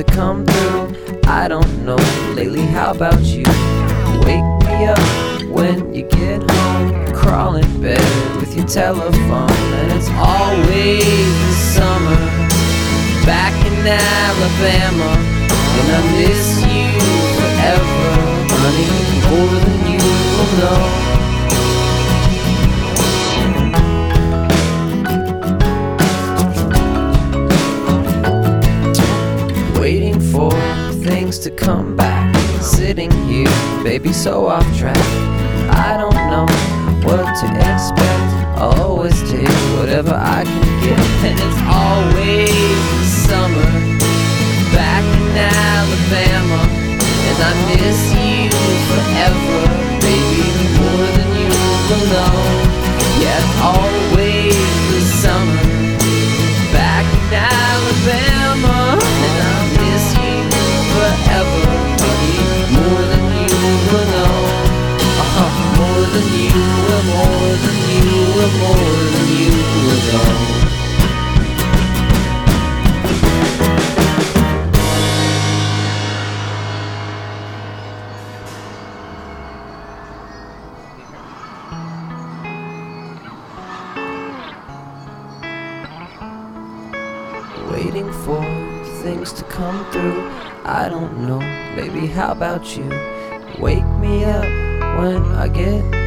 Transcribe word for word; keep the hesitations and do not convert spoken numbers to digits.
to come through. I don't know, lately how about you? Wake me up when you get home, crawl in bed with your telephone, and it's always the summer back in Alabama, and I miss you forever, honey, more than you will know. Waiting for things to come back, sitting here, baby, so off track. I don't know what to expect, I'll always take whatever I can get, and it's always the summer back in Alabama, and I miss you forever, baby, more than you will know. Yeah, it's always the summer back in Alabama, and I miss you forever, honey, more than you will know. Uh-huh, more than you will, more than you will, more than you will know. Waiting for things to come through. I don't know, baby, how about you? Wake me up when I get